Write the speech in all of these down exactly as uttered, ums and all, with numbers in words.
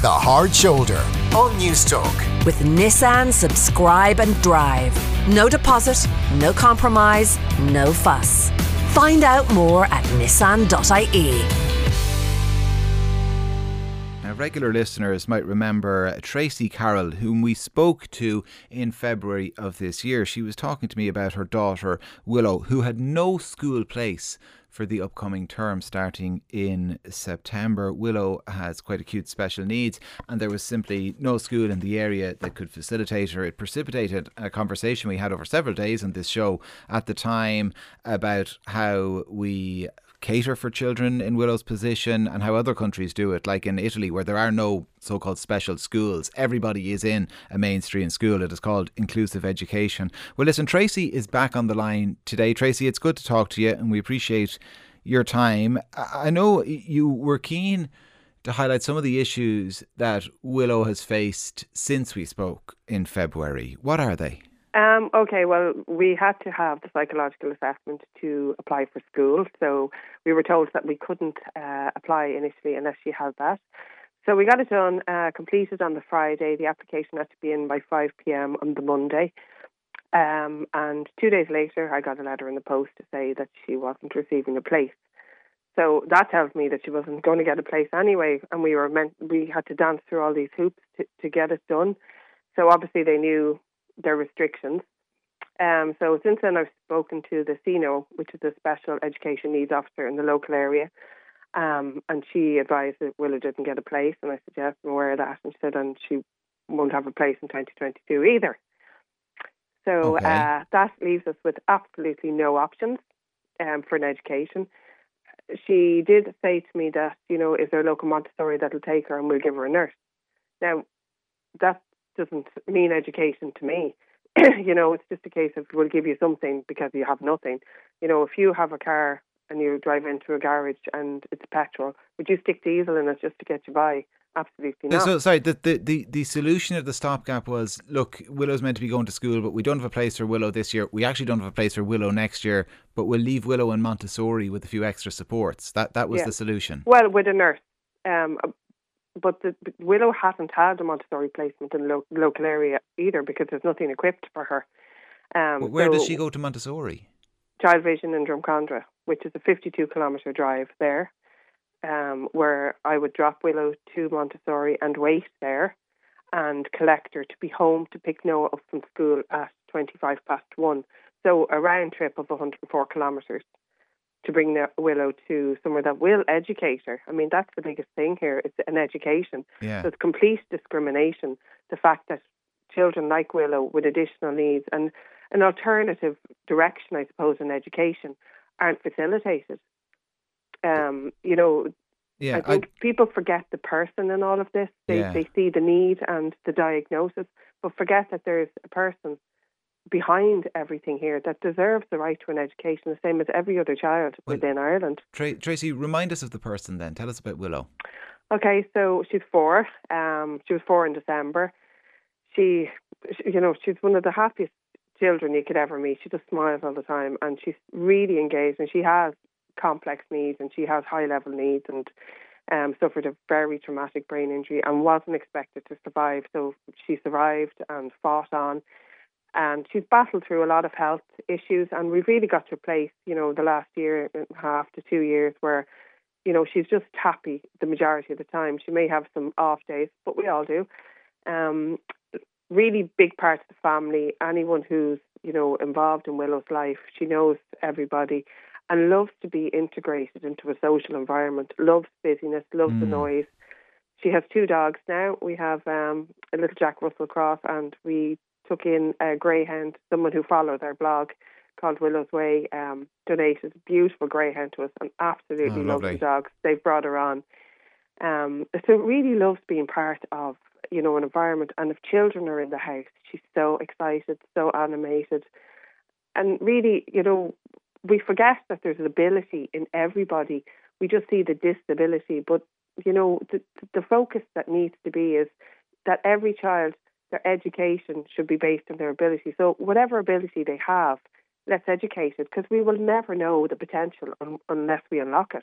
The Hard Shoulder on Newstalk. With Nissan Subscribe and Drive. No deposit, no compromise, no fuss. Find out more at nissan dot I E. Now, regular listeners might remember Tracy Carroll, whom we spoke to in February of this year. She was talking to me about her daughter Willow, who had no school place for the upcoming term starting in September. Willow has quite acute special needs, and there was simply no school in the area that could facilitate her. It precipitated a conversation we had over several days on this show at the time about how we cater for children in Willow's position and how other countries do it, like in Italy, where there are no so-called special schools. Everybody is in a mainstream school. It is called inclusive education. Well, listen, Tracy is back on the line today. Tracy, it's good to talk to you, and we appreciate your time. I know you were keen to highlight some of the issues that Willow has faced since we spoke in February. What are they? Um, okay, well, we had to have the psychological assessment to apply for school. So we were told that we couldn't uh, apply initially unless she had that. So we got it done, uh, completed on the Friday. The application had to be in by five p.m. on the Monday. Um, and two days later, I got a letter in the post to say that she wasn't receiving a place. So that tells me that she wasn't going to get a place anyway. And we were meant, we had to dance through all these hoops to, to get it done. So obviously they knew their restrictions. Um, so since then I've spoken to the C N O, which is the Special Education Needs Officer in the local area, um, and she advised that Willow didn't get a place, and I said, yes, I'm aware of that, and she said, and she won't have a place in twenty twenty-two either. So okay. uh, that leaves us with absolutely no options um, for an education. She did say to me that, you know, is there a local Montessori that'll take her and we'll give her a nurse. Now, that doesn't mean education to me. You know, it's just a case of we'll give you something because you have nothing. You know, if you have a car and you drive into a garage and it's petrol, would you stick diesel in it just to get you by? Absolutely not. So, sorry, the, the, the, the solution of the stopgap was, look, Willow's meant to be going to school, but we don't have a place for Willow this year. We actually don't have a place for Willow next year, but we'll leave Willow in Montessori with a few extra supports. That that was yeah. the solution. Well, with a nurse. Um, But the, the Willow hasn't had a Montessori placement in the lo- local area either because there's nothing equipped for her. Um, but where so does she go to Montessori? Child Vision in Drumcondra, which is a fifty-two kilometre drive there, um, where I would drop Willow to Montessori and wait there and collect her to be home to pick Noah up from school at twenty-five past one. So a round trip of one hundred four kilometres to bring the Willow to somewhere that will educate her. I mean, that's the biggest thing here. It's an education. Yeah. So it's complete discrimination. The fact that children like Willow with additional needs and an alternative direction, I suppose, in education aren't facilitated. Um, you know, yeah, I think I, people forget the person in all of this. They, yeah. they see the need and the diagnosis, but forget that there's a person behind everything here that deserves the right to an education, the same as every other child well, within Ireland. Tra- Tracy, remind us of the person then. Tell us about Willow. Okay, so she's four. Um, she was four in December. She, she, you know, she's one of the happiest children you could ever meet. She just smiles all the time, and she's really engaged, and she has complex needs, and she has high-level needs, and um, suffered a very traumatic brain injury and wasn't expected to survive. So she survived and fought on. And she's battled through a lot of health issues, and we've really got to a place, you know, the last year and a half to two years where, you know, she's just happy the majority of the time. She may have some off days, but we all do. Um, really big part of the family, anyone who's, you know, involved in Willow's life, she knows everybody and loves to be integrated into a social environment, loves busyness, loves mm. the noise. She has two dogs now. We have um, a little Jack Russell Cross, and we took in a greyhound. Someone who follows our blog called Willow's Way um, donated a beautiful greyhound to us and absolutely oh, loves the dogs. They've brought her on. Um, so really loves being part of, you know, an environment. And if children are in the house, she's so excited, so animated. And really, you know, we forget that there's an ability in everybody. We just see the disability. But, you know, the, the focus that needs to be is that every child, their education should be based on their ability. So whatever ability they have, let's educate it, because we will never know the potential un- unless we unlock it.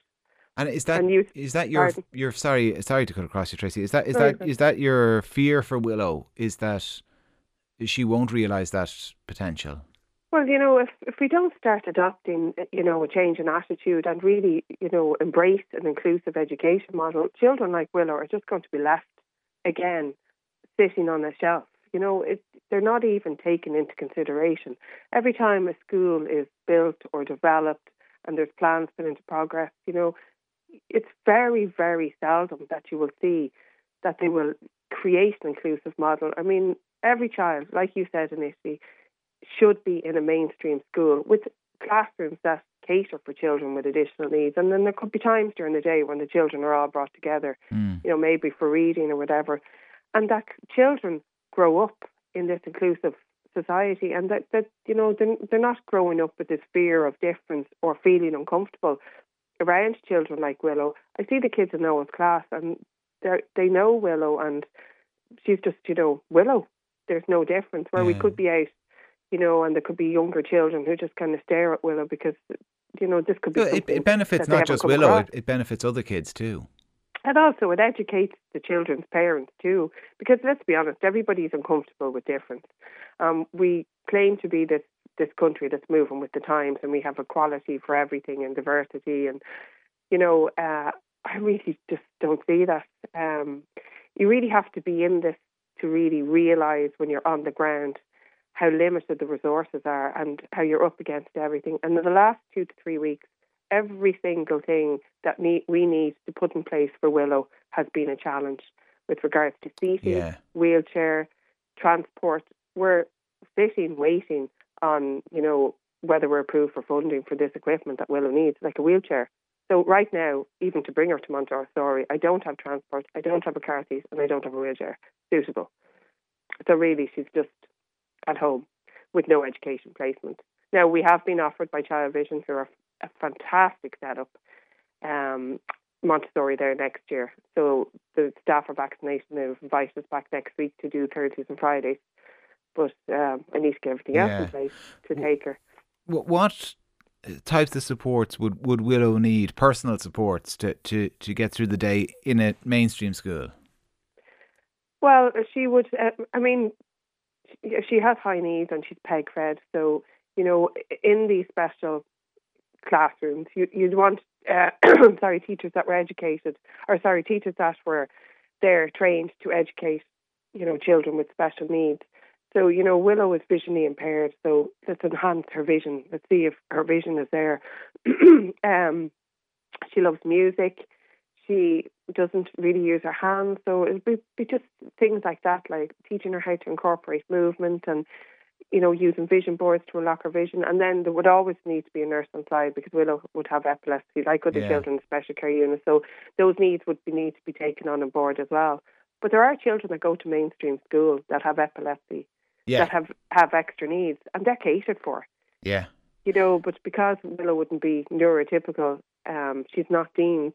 And is that And you- is that your pardon? your sorry sorry to cut across you, Tracy? Is that is No, that you're is that your fear for Willow? Is that she won't realise that potential? Well, you know, if if we don't start adopting, you know, a change in attitude and really, you know, embrace an inclusive education model, children like Willow are just going to be left again sitting on a shelf. You know, it, they're not even taken into consideration. Every time a school is built or developed and there's plans put into progress, you know, it's very, very seldom that you will see that they will create an inclusive model. I mean, every child, like you said initially, should be in a mainstream school with classrooms that cater for children with additional needs. And then there could be times during the day when the children are all brought together, Mm. you know, maybe for reading or whatever. And that children grow up in this inclusive society, and that, that you know, they're, they're not growing up with this fear of difference or feeling uncomfortable around children like Willow. I see the kids in Noah's class, and they they know Willow, and she's just, you know, Willow. There's no difference. Where we Yeah. could be out, you know, and there could be younger children who just kind of stare at Willow because, you know, this could be Well, it, something it benefits that they not haven't just come Willow; across. it, it benefits other kids too. And also, it educates the children's parents too, because let's be honest, everybody's uncomfortable with difference. Um, we claim to be this this country that's moving with the times, and we have equality for everything and diversity. And you know, uh, I really just don't see that. Um, you really have to be in this to really realise when you're on the ground how limited the resources are and how you're up against everything. And in the last two to three weeks, every single thing that need, we need to put in place for Willow has been a challenge with regards to seating, Yeah. wheelchair, transport. We're sitting, waiting on, you know, whether we're approved for funding for this equipment that Willow needs, like a wheelchair. So right now, even to bring her to Montessori, I don't have transport, I don't have a car seat, and I don't have a wheelchair suitable. So really, she's just at home with no education placement. Now, we have been offered by Child Vision, who are a fantastic setup, um, Montessori there next year. So the staff are vaccinated and they've invited us back next week to do Thursdays and Fridays. But um, I need to get everything else Yeah. in place to take her. Wh- What types of supports would, would Willow need, personal supports, to, to, to get through the day in a mainstream school? Well, she would, uh, I mean, she, she has high needs and she's peg fed. So, you know, in these special classrooms, you, you'd want, uh, sorry, teachers that were educated, or sorry, teachers that were there trained to educate, you know, children with special needs. So, you know, Willow is visually impaired, so let's enhance her vision. Let's see if her vision is there. um, she loves music. She doesn't really use her hands, so it'll be, be just things like that, like teaching her how to incorporate movement and, you know, using vision boards to unlock her vision. And then there would always need to be a nurse on side because Willow would have epilepsy, like other Yeah. children in special care units. So those needs would be, need to be taken on board as well. But there are children that go to mainstream school that have epilepsy, Yeah. that have, have extra needs, and they're catered for. Yeah. You know, but because Willow wouldn't be neurotypical, um, she's not deemed,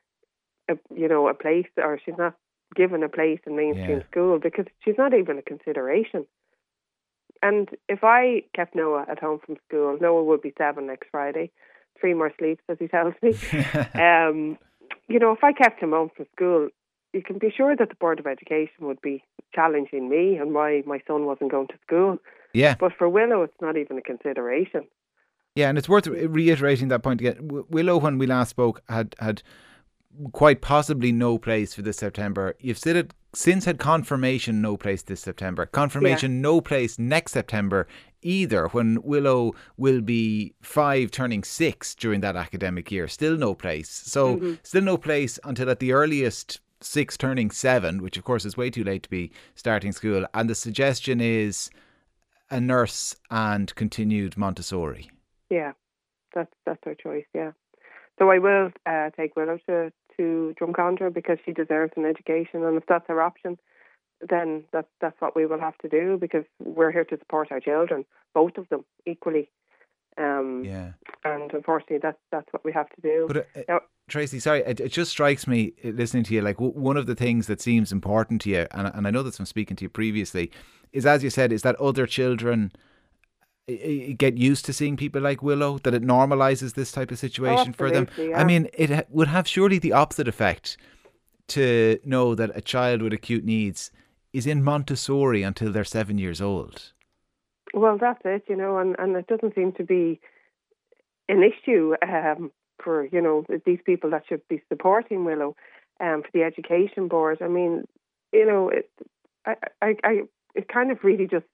a, you know, a place, or she's not given a place in mainstream Yeah. school because she's not even a consideration. And if I kept Noah at home from school, Noah would be seven next Friday, three more sleeps, as he tells me. um, you know, if I kept him home from school, you can be sure that the Board of Education would be challenging me and why my son wasn't going to school. Yeah. But for Willow, it's not even a consideration. Yeah, and it's worth reiterating that point again. W- Willow, when we last spoke, had had quite possibly no place for this September. You've said it since had confirmation no place this September. Confirmation no place next September either, when Willow will be five turning six during that academic year. Still no place. So Mm-hmm. still no place until at the earliest six turning seven, which of course is way too late to be starting school. And the suggestion is a nurse and continued Montessori. Yeah, that's that's our choice. Yeah, so I will uh, take Willow to to Drumcondra because she deserves an education, and if that's her option, then that's that's what we will have to do because we're here to support our children, both of them equally. Um, Yeah. and unfortunately, that's that's what we have to do. But uh, Now, Tracy, sorry, it, it just strikes me uh, listening to you, like w- one of the things that seems important to you, and, and I know this from speaking to you previously, is, as you said, is that other children get used to seeing people like Willow, that it normalises this type of situation oh, for them? yeah. I mean, it ha- would have surely the opposite effect to know that a child with acute needs is in Montessori until they're seven years old. Well, that's it, you know, and, and it doesn't seem to be an issue um, for, you know, these people that should be supporting Willow, um, for the education board. I mean, you know, it, I, I, I, it kind of really just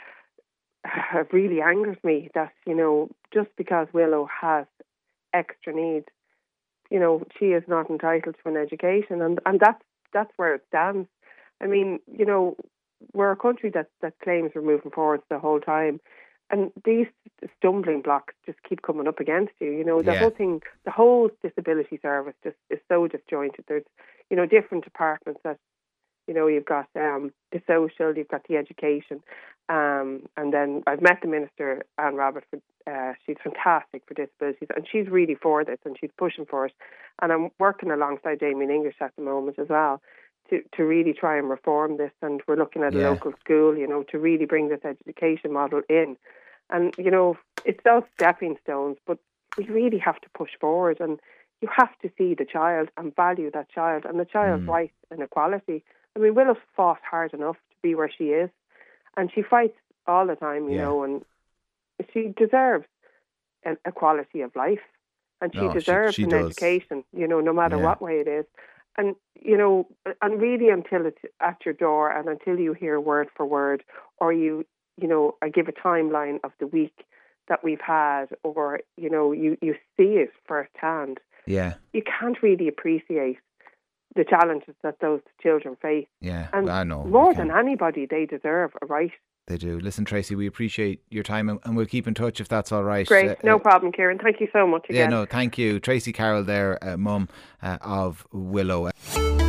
uh, really angers me that, you know, just because Willow has extra needs, you know, she is not entitled to an education, and, and that's that's where it stands. I mean, you know, we're a country that, that claims we're moving forward the whole time, and these stumbling blocks just keep coming up against you. You know, the Yeah. whole thing, the whole disability service just is so disjointed. There's, you know, different departments that, you know, you've got um, the social, you've got the education, um, and then I've met the Minister, Anne Rabbitte. For, uh, she's fantastic for disabilities, and she's really for this, and she's pushing for it. And I'm working alongside Damien English at the moment as well to, to really try and reform this. And we're looking at a Yeah. local school, you know, to really bring this education model in. And, you know, it's those stepping stones, but we really have to push forward, and you have to see the child and value that child and the child's Mm. rights and equality. I mean, Willow's fought hard enough to be where she is, and she fights all the time, you Yeah. know, and she deserves an equality of life, and she No, she- deserves she an does. education, you know, no matter Yeah. what way it is. And, you know, and really until it's at your door and until you hear word for word, or you, you know, I give a timeline of the week that we've had, or, you know, you, you see it firsthand, Yeah, you can't really appreciate the challenges that those children face. yeah, And I know. more we than can- anybody, they deserve a right. They do. Listen, Tracy, we appreciate your time, and and we'll keep in touch if that's all right. Great, Uh, no uh, problem, Kieran. Thank you so much again. Yeah, no, thank you. Tracy Carroll there, uh, mum uh, of Willow.